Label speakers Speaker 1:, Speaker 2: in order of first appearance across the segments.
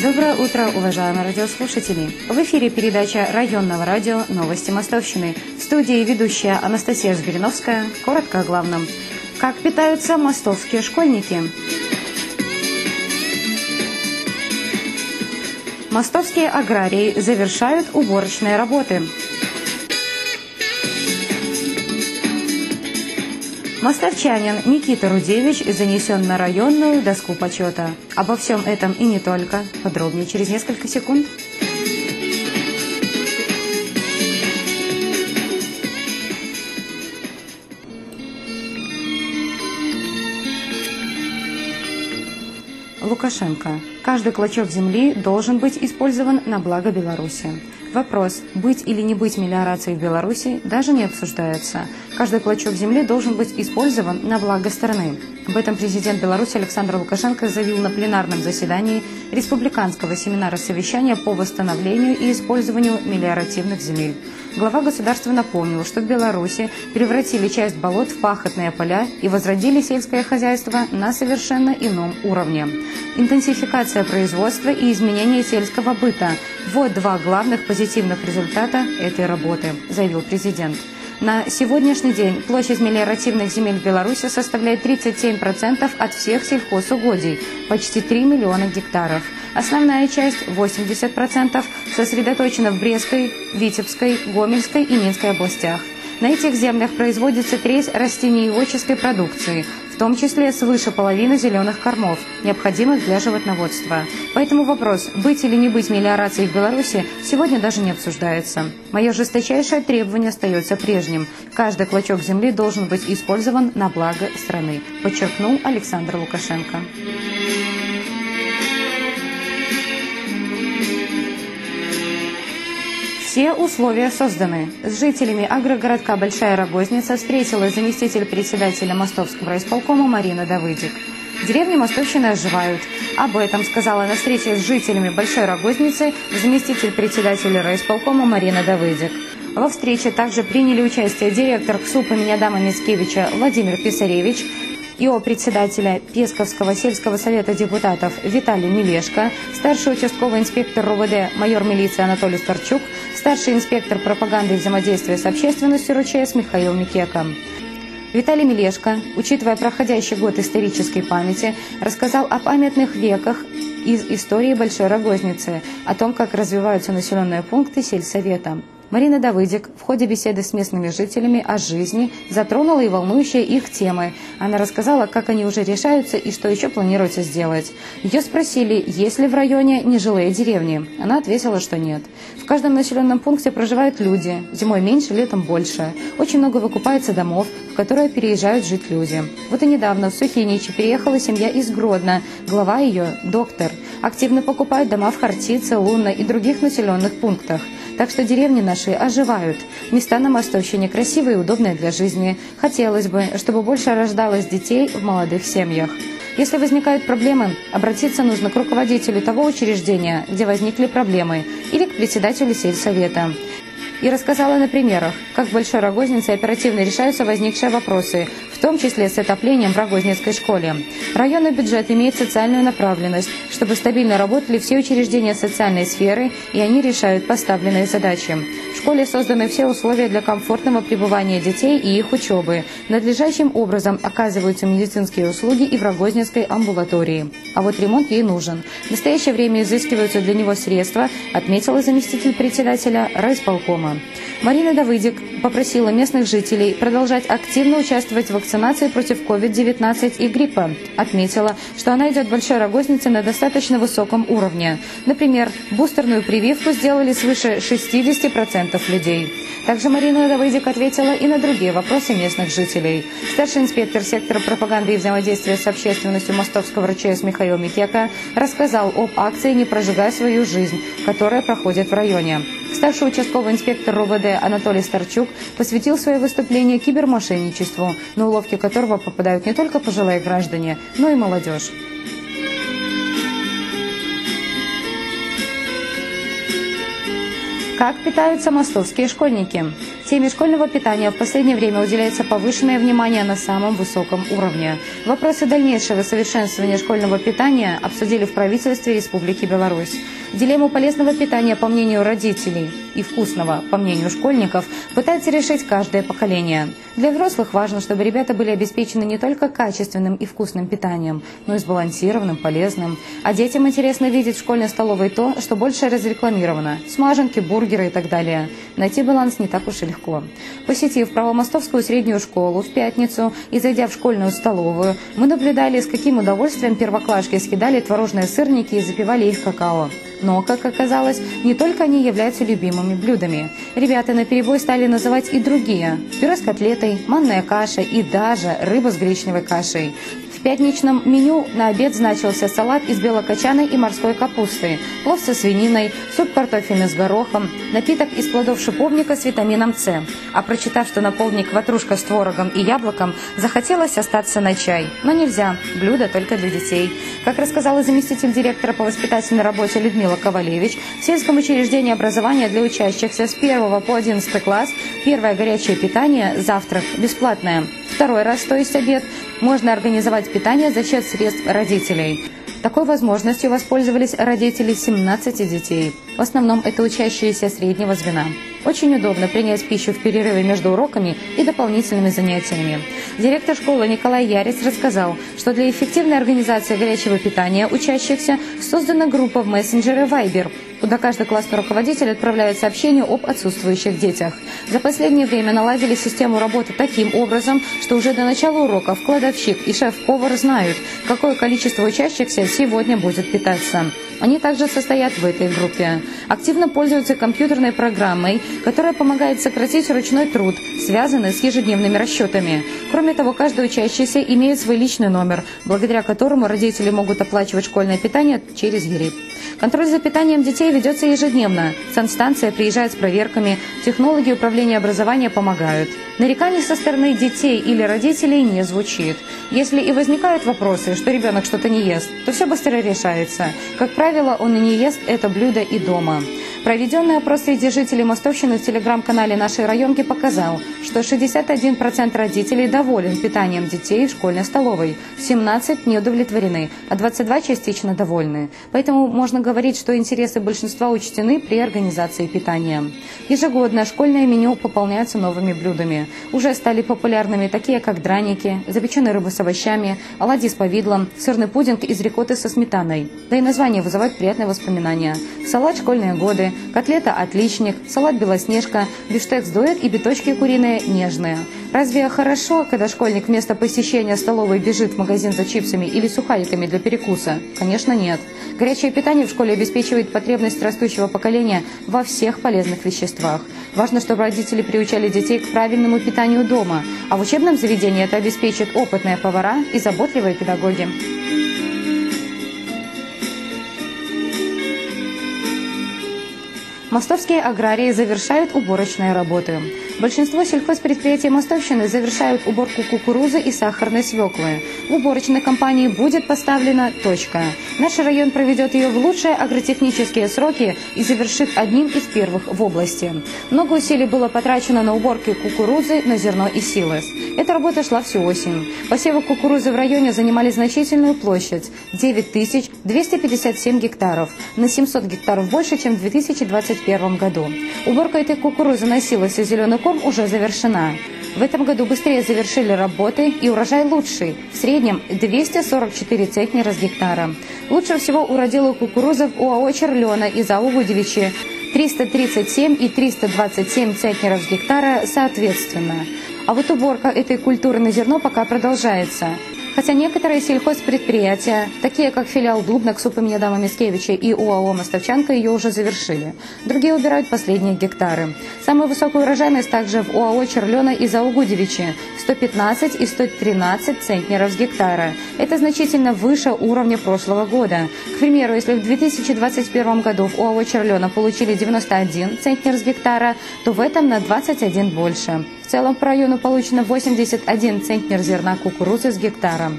Speaker 1: Доброе утро, уважаемые радиослушатели! В эфире передача районного радио «Новости Мостовщины». В студии ведущая Анастасия Жириновская. Коротко о главном. Как питаются мостовские школьники? Мостовские аграрии завершают уборочные работы. Мостовчанин Никита Рудевич занесен на районную доску почета. Обо всем этом и не только. Подробнее через несколько секунд. Лукашенко. Каждый клочок земли должен быть использован на благо Беларуси. Вопрос, быть или не быть мелиорацией в Беларуси, даже не обсуждается. Каждый клочок земли должен быть использован на благо страны. Об этом президент Беларуси Александр Лукашенко заявил на пленарном заседании Республиканского семинара совещания по восстановлению и использованию мелиоративных земель. Глава государства напомнил, что в Беларуси превратили часть болот в пахотные поля и возродили сельское хозяйство на совершенно ином уровне. Интенсификация производства и изменение сельского быта – вот два главных позитивных результата этой работы, заявил президент. На сегодняшний день площадь мелиоративных земель в Беларуси составляет 37% от всех сельхозугодий, почти 3 миллиона гектаров. Основная часть, 80%, сосредоточена в Брестской, Витебской, Гомельской и Минской областях. На этих землях производится треть растениеводческой продукции, в том числе свыше половины зеленых кормов, необходимых для животноводства. Поэтому вопрос, быть или не быть мелиорацией в Беларуси, сегодня даже не обсуждается. Мое жесточайшее требование остается прежним. Каждый клочок земли должен быть использован на благо страны, подчеркнул Александр Лукашенко. Все условия созданы. С жителями агрогородка Большая Рогозница встретилась заместитель председателя Мостовского райисполкома Марина Давыдик. Деревни Мостовщины оживают. Об этом сказала на встрече с жителями Большой Рогозницы заместитель председателя райисполкома Марина Давыдик. Во встрече также приняли участие директор КСУП имени Адама Мицкевича Владимир Писаревич, ИО председателя Песковского сельского совета депутатов Виталий Милешко, старший участковый инспектор РУВД майор милиции Анатолий Старчук, старший инспектор пропаганды и взаимодействия с общественностью РУЧС Михаил Микека. Виталий Милешко, учитывая проходящий год исторической памяти, рассказал о памятных веках из истории Большой Рогозницы, о том, как развиваются населенные пункты сельсовета. Марина Давыдик в ходе беседы с местными жителями о жизни затронула и волнующие их темы. Она рассказала, как они уже решаются и что еще планируется сделать. Ее спросили, есть ли в районе нежилые деревни. Она ответила, что нет. В каждом населенном пункте проживают люди. Зимой меньше, летом больше. Очень много выкупается домов, в которые переезжают жить люди. Вот и недавно в Сухиничи переехала семья из Гродно. Глава ее – доктор. Активно покупают дома в Хартице, Лунно и других населенных пунктах. Так что деревни наши оживают. Места на Мостовщине красивые и удобные для жизни. Хотелось бы, чтобы больше рождалось детей в молодых семьях. Если возникают проблемы, обратиться нужно к руководителю того учреждения, где возникли проблемы, или к председателю сельсовета. И рассказала на примерах, как в Большой Рогознице оперативно решаются возникшие вопросы, в том числе с отоплением в Рогозницкой школе. Районный бюджет имеет социальную направленность, чтобы стабильно работали все учреждения социальной сферы, и они решают поставленные задачи. В школе созданы все условия для комфортного пребывания детей и их учебы. Надлежащим образом оказываются медицинские услуги и в Рогозницкой амбулатории. А вот ремонт ей нужен. В настоящее время изыскиваются для него средства, отметила заместитель председателя райисполкома. Марина Давыдик попросила местных жителей продолжать активно участвовать в вакцинации против COVID-19 и гриппа. Отметила, что она идет в Большой Рогознице на достаточно высоком уровне. Например, бустерную прививку сделали свыше 60% людей. Также Марина Давыдик ответила и на другие вопросы местных жителей. Старший инспектор сектора пропаганды и взаимодействия с общественностью Мостовского РУЧС Михаил Микека рассказал об акции «Не прожигай свою жизнь», которая проходит в районе. Старший участковый инспектор РУВД Анатолий Старчук посвятил свое выступление кибермошенничеству, на уловки которого попадают не только пожилые граждане, но и молодежь. Как питаются мостовские школьники? Теме школьного питания в последнее время уделяется повышенное внимание на самом высоком уровне. Вопросы дальнейшего совершенствования школьного питания обсудили в правительстве Республики Беларусь. Дилемму полезного питания, по мнению родителей, и вкусного, по мнению школьников, пытается решить каждое поколение. Для взрослых важно, чтобы ребята были обеспечены не только качественным и вкусным питанием, но и сбалансированным, полезным. А детям интересно видеть в школьной столовой то, что больше разрекламировано – смаженки, бургеры и так далее. Найти баланс не так уж и легко. Посетив Правомостовскую среднюю школу в пятницу и зайдя в школьную столовую, мы наблюдали, с каким удовольствием первоклашки съедали творожные сырники и запивали их какао. Но, как оказалось, не только они являются любимыми блюдами. Ребята наперебой стали называть и другие – пюре с котлетой, манная каша и даже рыба с гречневой кашей. В пятничном меню на обед значился салат из белокочанной и морской капусты, плов со свининой, суп картофельный с горохом, напиток из плодов шиповника с витамином С. А прочитав, что на полдник ватрушка с творогом и яблоком, захотелось остаться на чай. Но нельзя, блюдо только для детей. Как рассказала заместитель директора по воспитательной работе Людмила Ковалевич, в сельском учреждении образования для учащихся с 1 по 11 класс первое горячее питание, завтрак, бесплатное. Второй раз, то есть обед, можно организовать питание за счет средств родителей. Такой возможностью воспользовались родители 17 детей. В основном это учащиеся среднего звена. Очень удобно принять пищу в перерыве между уроками и дополнительными занятиями. Директор школы Николай Ярец рассказал, что для эффективной организации горячего питания учащихся создана группа в мессенджере Viber, куда каждый классный руководитель отправляет сообщение об отсутствующих детях. За последнее время наладили систему работы таким образом, что уже до начала уроков кладовщик и шеф-повар знают, какое количество учащихся сегодня будет питаться. Они также состоят в этой группе. Активно пользуются компьютерной программой, которая помогает сократить ручной труд, связанный с ежедневными расчетами. Кроме того, каждый учащийся имеет свой личный номер, благодаря которому родители могут оплачивать школьное питание через ЕРИП. Контроль за питанием детей ведется ежедневно. Санстанция приезжает с проверками, технологи управления образования помогают. Нареканий со стороны детей или родителей не звучит. Если и возникают вопросы, что ребенок что-то не ест, то все быстро решается. Как правило, он и не ест это блюдо и дома. Проведенный опрос среди жителей Мостовщины в телеграм-канале нашей районки показал, что 61% родителей доволен питанием детей в школьной столовой, 17% не удовлетворены, а 22% частично довольны. Поэтому можно говорить, что интересы большинства учтены при организации питания. Ежегодно школьное меню пополняется новыми блюдами. Уже стали популярными такие, как драники, запеченная рыба с овощами, оладьи с повидлом, сырный пудинг из рикотты со сметаной. Да и названия вызывают приятные воспоминания. Салат «Школьные годы», котлета «Отличник», салат «Белоснежка», бифштекс-дуэт и биточки куриные «Нежные». Разве хорошо, когда школьник вместо посещения столовой бежит в магазин за чипсами или сухариками для перекуса? Конечно, нет. Горячее питание в школе обеспечивает потребность растущего поколения во всех полезных веществах. Важно, чтобы родители приучали детей к правильному питанию дома, а в учебном заведении это обеспечат опытные повара и заботливые педагоги. Мостовские аграрии завершают уборочные работы. Большинство сельхозпредприятий Мостовщины завершают уборку кукурузы и сахарной свеклы. В уборочной компании будет поставлена точка. Наш район проведет ее в лучшие агротехнические сроки и завершит одним из первых в области. Много усилий было потрачено на уборку кукурузы, на зерно и силос. Эта работа шла всю осень. Посевы кукурузы в районе занимали значительную площадь – 9257 гектаров, на 700 гектаров больше, чем в 2021 году. Уборка этой кукурузы на силос и зеленый корм уже завершена. В этом году быстрее завершили работы и урожай лучший, в среднем 244 центнера с гектара. Лучше всего уродила кукуруза в ОАО «Черлена» и ЗАО «Гудевичи» 337 и 327 центнеров с гектара соответственно. А вот уборка этой культуры на зерно пока продолжается. Хотя некоторые сельхозпредприятия, такие как филиал Дубна, КСУП имени Адама Мицкевича и ОАО «Мостовчанка», ее уже завершили. Другие убирают последние гектары. Самую высокую урожайность также в ОАО «Черлена» и ЗАО «Гудевичи» – 115 и 113 центнеров с гектара. Это значительно выше уровня прошлого года. К примеру, если в 2021 году в ОАО «Черлена» получили 91 центнер с гектара, то в этом на 21 больше. В целом по району получено 81 центнер зерна кукурузы с гектара.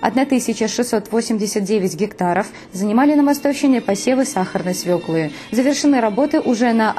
Speaker 1: 1689 гектаров занимали на Мостовщине посевы сахарной свеклы. Завершены работы уже на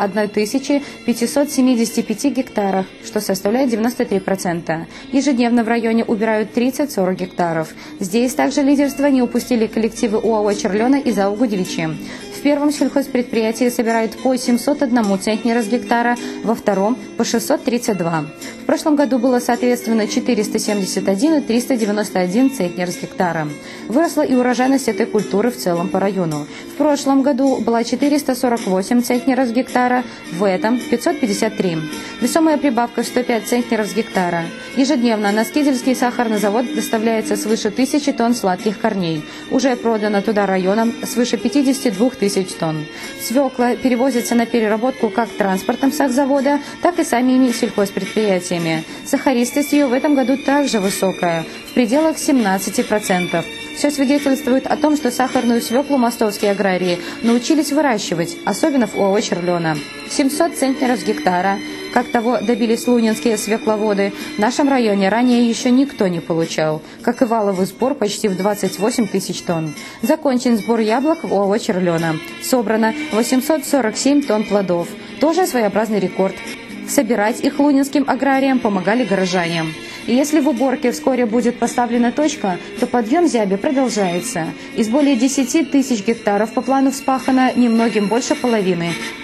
Speaker 1: 1575 гектарах, что составляет 93%. Ежедневно в районе убирают 30-40 гектаров. Здесь также лидерство не упустили коллективы ОАО «Черлена» и ЗАО «Гудевичи». В первом сельхозпредприятии собирают по 701 центнера с гектара, во втором – по 632. В прошлом году было соответственно 471 и 391 центнер с гектара. Выросла и урожайность этой культуры в целом по району. В прошлом году была 448 центнеров с гектара, в этом 553. Весомая прибавка в 105 центнеров с гектара. Ежедневно на Скидельский сахарный завод доставляется свыше 1000 тонн сладких корней. Уже продано туда районом свыше 52 тысяч тонн. Свекла перевозится на переработку как транспортом сахзавода, так и самими сельхозпредприятиями. Сахаристость ее в этом году также высокая, в пределах 17%. Все свидетельствует о том, что сахарную свеклу мостовские аграрии научились выращивать, особенно в ОАО «Черлена». 700 центнеров с гектара, как того добились лунинские свекловоды, в нашем районе ранее еще никто не получал, как и валовый сбор почти в 28 тысяч тонн. Закончен сбор яблок в ОАО «Черлена». Собрано 847 тонн плодов, тоже своеобразный рекорд. Собирать их лунинским аграриям помогали горожане. И если в уборке вскоре будет поставлена точка, то подъем зяби продолжается. Из более 10 тысяч гектаров по плану вспахано немногим больше половины –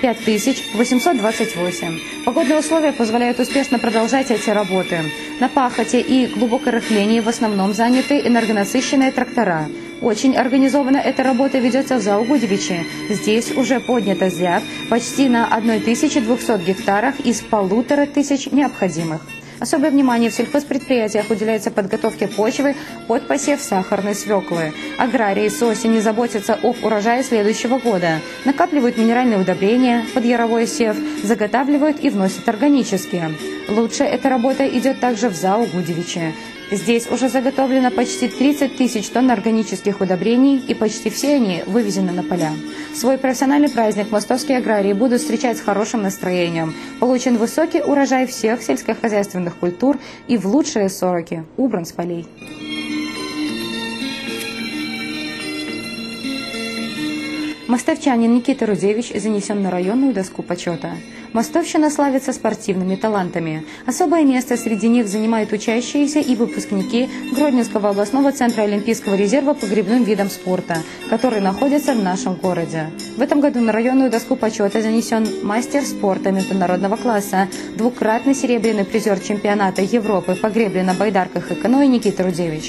Speaker 1: 5828. Погодные условия позволяют успешно продолжать эти работы. На пахоте и глубокорыхлении в основном заняты энергонасыщенные трактора. Очень организованно эта работа ведется в ЗАО «Гудевичи». Здесь уже поднято зяб почти на 1200 гектарах из 1500 необходимых. Особое внимание в сельхозпредприятиях уделяется подготовке почвы под посев сахарной свеклы. Аграрии с осени заботятся об урожае следующего года. Накапливают минеральные удобрения под яровой сев, заготавливают и вносят органические. Лучше эта работа идет также в ЗАО «Гудевичи». Здесь уже заготовлено почти 30 тысяч тонн органических удобрений, и почти все они вывезены на поля. Свой профессиональный праздник мостовские аграрии будут встречать с хорошим настроением. Получен высокий урожай всех сельскохозяйственных культур и в лучшие сроки убран с полей. Мостовчанин Никита Рудевич занесен на районную доску почета. Мостовщина славится спортивными талантами. Особое место среди них занимают учащиеся и выпускники Гродненского областного центра Олимпийского резерва по гребным видам спорта, который находится в нашем городе. В этом году на районную доску почета занесен мастер спорта международного класса, двукратный серебряный призер чемпионата Европы по гребле на байдарках и каноэ Никита Рудевич.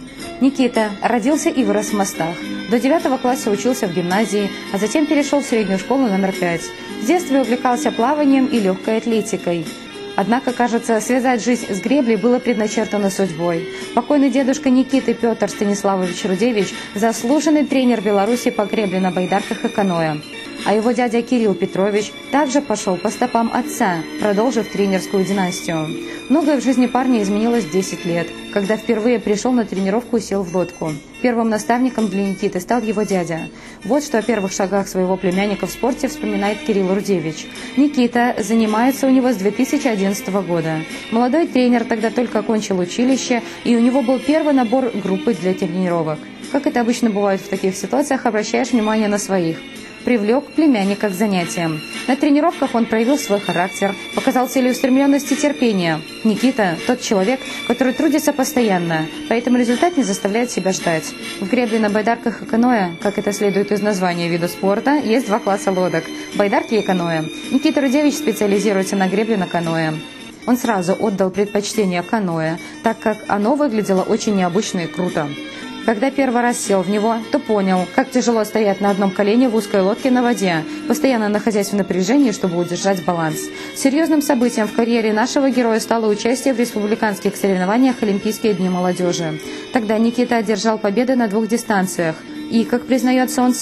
Speaker 1: Никита родился и вырос в Мостах. До 9 класса учился в гимназии, а затем перешел в среднюю школу номер 5. В детстве увлекался плаванием и легкой атлетикой. Однако, кажется, связать жизнь с греблей было предначертано судьбой. Покойный дедушка Никиты Петр Станиславович Рудевич – заслуженный тренер Беларуси по гребле на байдарках и каноэ. А его дядя Кирилл Петрович также пошел по стопам отца, продолжив тренерскую династию. Многое в жизни парня изменилось в 10 лет, когда впервые пришел на тренировку и сел в лодку. Первым наставником для Никиты стал его дядя. Вот что о первых шагах своего племянника в спорте вспоминает Кирилл Рудевич. Никита занимается у него с 2011 года. Молодой тренер тогда только окончил училище, и у него был первый набор группы для тренировок. Как это обычно бывает в таких ситуациях, обращаешь внимание на своих. Привлек племянника к занятиям. На тренировках он проявил свой характер, показал целеустремленность и терпение. Никита – тот человек, который трудится постоянно, поэтому результат не заставляет себя ждать. В гребле на байдарках и каноэ, как это следует из названия вида спорта, есть два класса лодок – байдарки и каноэ. Никита Рудевич специализируется на гребле на каноэ. Он сразу отдал предпочтение каноэ, так как оно выглядело очень необычно и круто. Когда первый раз сел в него, то понял, как тяжело стоять на одном колене в узкой лодке на воде, постоянно находясь в напряжении, чтобы удержать баланс. Серьезным событием в карьере нашего героя стало участие в республиканских соревнованиях «Олимпийские дни молодежи». Тогда Никита одержал победы на 2 дистанциях. И, как признается он сам,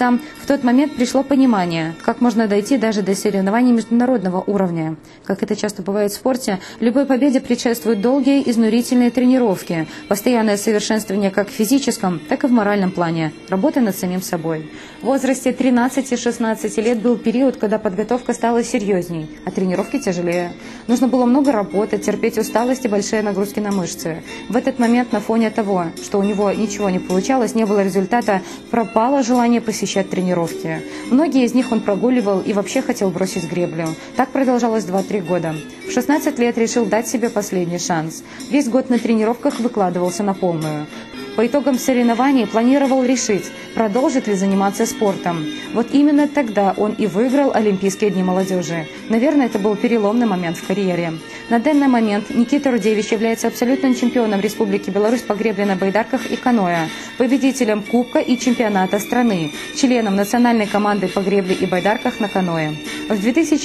Speaker 1: В тот момент пришло понимание, как можно дойти даже до соревнований международного уровня. Как это часто бывает в спорте, любой победе предшествуют долгие изнурительные тренировки, постоянное совершенствование как в физическом, так и в моральном плане, работа над самим собой. В возрасте 13-16 лет был период, когда подготовка стала серьезней, а тренировки тяжелее. Нужно было много работать, терпеть усталость и большие нагрузки на мышцы. В этот момент на фоне того, что у него ничего не получалось, не было результата, пропало желание посещать тренировки. Многие из них он прогуливал и вообще хотел бросить греблю. Так продолжалось 2-3 года. В 16 лет решил дать себе последний шанс. Весь год на тренировках выкладывался на полную. По итогам соревнований планировал решить, продолжит ли заниматься спортом. Вот именно тогда он и выиграл Олимпийские дни молодежи. Наверное, это был переломный момент в карьере. На данный момент Никита Рудевич является абсолютным чемпионом Республики Беларусь по гребле на байдарках и каноэ, победителем Кубка и чемпионата страны, членом национальной команды по гребле и байдарках на каноэ. В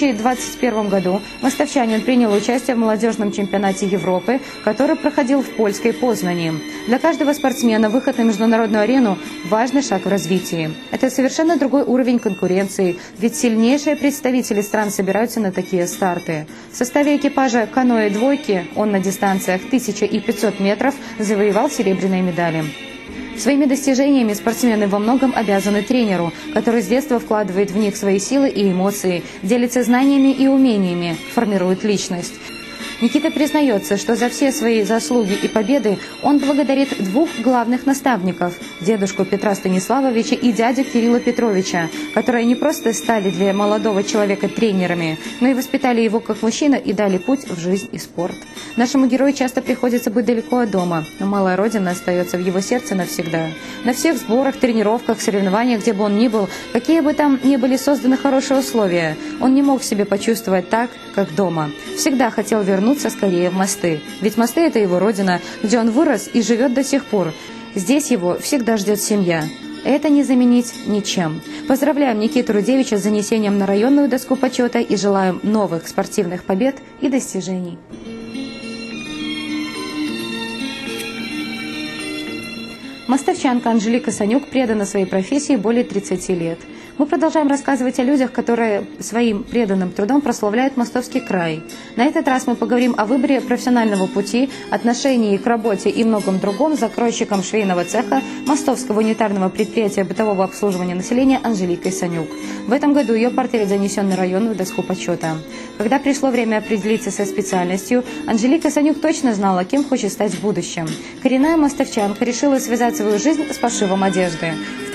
Speaker 1: 2021 году мостовчанин принял участие в молодежном чемпионате Европы, который проходил в польской Познани. Для каждого спортсмена выход на международную арену – важный шаг в развитии. Это совершенно другой уровень конкуренции, ведь сильнейшие представители стран собираются на такие старты. В составе экипажа каноэ двойки он на дистанциях 1500 метров завоевал серебряные медали. Своими достижениями спортсмены во многом обязаны тренеру, который с детства вкладывает в них свои силы и эмоции, делится знаниями и умениями, формирует личность. Никита признается, что за все свои заслуги и победы он благодарит двух главных наставников – дедушку Петра Станиславовича и дядю Кирилла Петровича, которые не просто стали для молодого человека тренерами, но и воспитали его как мужчину и дали путь в жизнь и спорт. Нашему герою часто приходится быть далеко от дома, но малая родина остается в его сердце навсегда. На всех сборах, тренировках, соревнованиях, где бы он ни был, какие бы там ни были созданы хорошие условия, он не мог себя почувствовать так, как дома. Всегда хотел вернуться скорее в Мосты. Ведь Мосты – это его родина, где он вырос и живет до сих пор. Здесь его всегда ждет семья. Это не заменить ничем. Поздравляем Никиту Рудевича с занесением на районную доску почета и желаем новых спортивных побед и достижений. Мостовчанка Анжелика Санюк предана своей профессии более 30 лет. Мы продолжаем рассказывать о людях, которые своим преданным трудом прославляют Мостовский край. На этот раз мы поговорим о выборе профессионального пути, отношении к работе и многом другом с закройщиком швейного цеха Мостовского унитарного предприятия бытового обслуживания населения Анжеликой Санюк. В этом году ее портрет занесен на районную доску почета. Когда пришло время определиться со специальностью, Анжелика Санюк точно знала, кем хочет стать в будущем. Коренная мостовчанка решила связать свою жизнь с пошивом одежды. В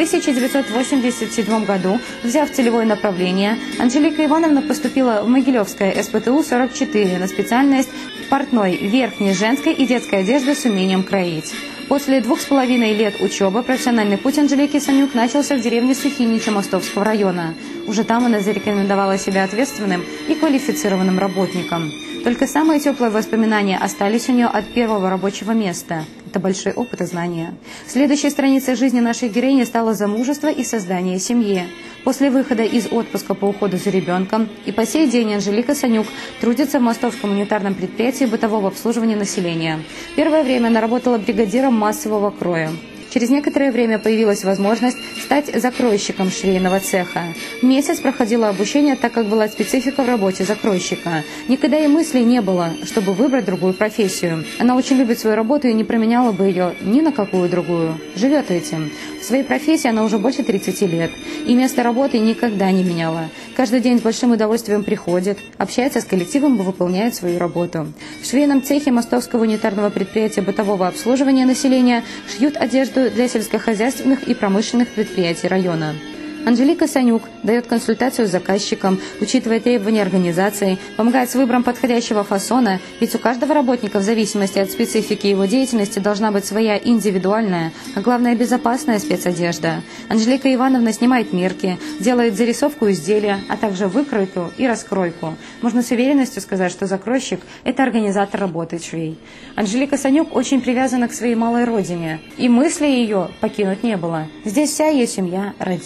Speaker 1: 1987 году, взяв целевое направление, Анжелика Ивановна поступила в Могилевское СПТУ-44 на специальность портной верхней женской и детской одежды с умением кроить. После 2,5 лет учебы профессиональный путь Анжелики Санюк начался в деревне Сухиничи Мостовского района. Уже там она зарекомендовала себя ответственным и квалифицированным работником. Только самые теплые воспоминания остались у нее от первого рабочего места. Это большой опыт и знания. Следующей страницей жизни нашей героини стало замужество и создание семьи. После выхода из отпуска по уходу за ребенком и по сей день Анжелика Санюк трудится в Мостовском унитарном предприятии бытового обслуживания населения. Первое время она работала бригадиром массового кроя. Через некоторое время появилась возможность стать закройщиком швейного цеха. Месяц проходила обучение, так как была специфика в работе закройщика. Никогда и мысли не было, чтобы выбрать другую профессию. Она очень любит свою работу и не променяла бы ее ни на какую другую. Живет этим. В своей профессии она уже больше 30 лет. И место работы никогда не меняла. Каждый день с большим удовольствием приходит, общается с коллективом и выполняет свою работу. В швейном цехе Мостовского унитарного предприятия бытового обслуживания населения шьют одежду для сельскохозяйственных и промышленных предприятий района. Анжелика Санюк дает консультацию заказчикам, учитывая требования организации, помогает с выбором подходящего фасона, ведь у каждого работника в зависимости от специфики его деятельности должна быть своя индивидуальная, а главное безопасная спецодежда. Анжелика Ивановна снимает мерки, делает зарисовку изделия, а также выкройку и раскройку. Можно с уверенностью сказать, что закройщик – это организатор работы швей. Анжелика Санюк очень привязана к своей малой родине, и мысли ее покинуть не было. Здесь вся ее семья, родители, сестра,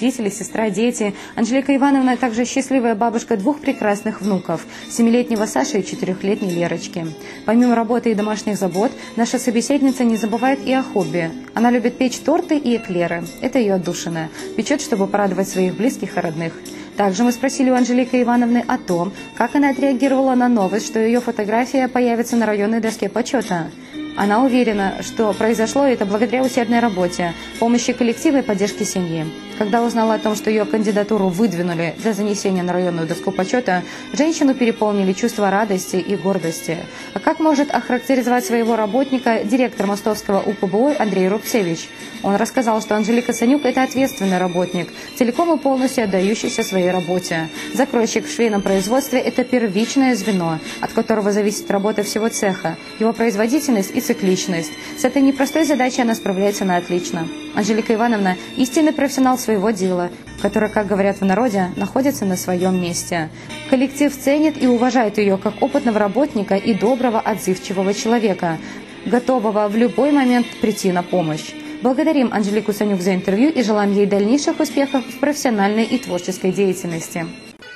Speaker 1: сестра, дети. Анжелика Ивановна также счастливая бабушка 2 прекрасных внуков – 7-летнего Саши и 4-летней Лерочки. Помимо работы и домашних забот, наша собеседница не забывает и о хобби. Она любит печь торты и эклеры. Это ее отдушина. Печет, чтобы порадовать своих близких и родных. Также мы спросили у Анжелики Ивановны о том, как она отреагировала на новость, что ее фотография появится на районной доске почета. Она уверена, что произошло это благодаря усердной работе, помощи коллектива и поддержке семьи. Когда узнала о том, что ее кандидатуру выдвинули для занесения на районную доску почета, женщину переполнили чувства радости и гордости. А как может охарактеризовать своего работника директор мостовского УПБО Андрей Рубцевич? Он рассказал, что Анжелика Санюк – это ответственный работник, целиком и полностью отдающийся своей работе. Закройщик в швейном производстве – это первичное звено, от которого зависит работа всего цеха, его производительность и цикличность. С этой непростой задачей она справляется на отлично. Анжелика Ивановна – истинный профессионал своего дела, который, как говорят в народе, находится на своем месте. Коллектив ценит и уважает ее как опытного работника и доброго, отзывчивого человека, готового в любой момент прийти на помощь. Благодарим Анжелику Санюк за интервью и желаем ей дальнейших успехов в профессиональной и творческой деятельности.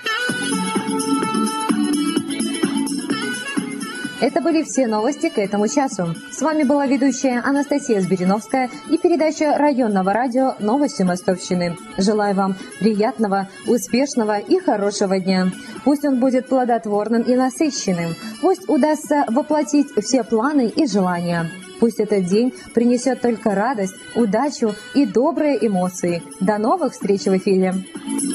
Speaker 1: Это были все новости к этому часу. С вами была ведущая Анастасия Збириновская и передача районного радио «Новости Мостовщины». Желаю вам приятного, успешного и хорошего дня. Пусть он будет плодотворным и насыщенным. Пусть удастся воплотить все планы и желания. Пусть этот день принесет только радость, удачу и добрые эмоции. До новых встреч в эфире!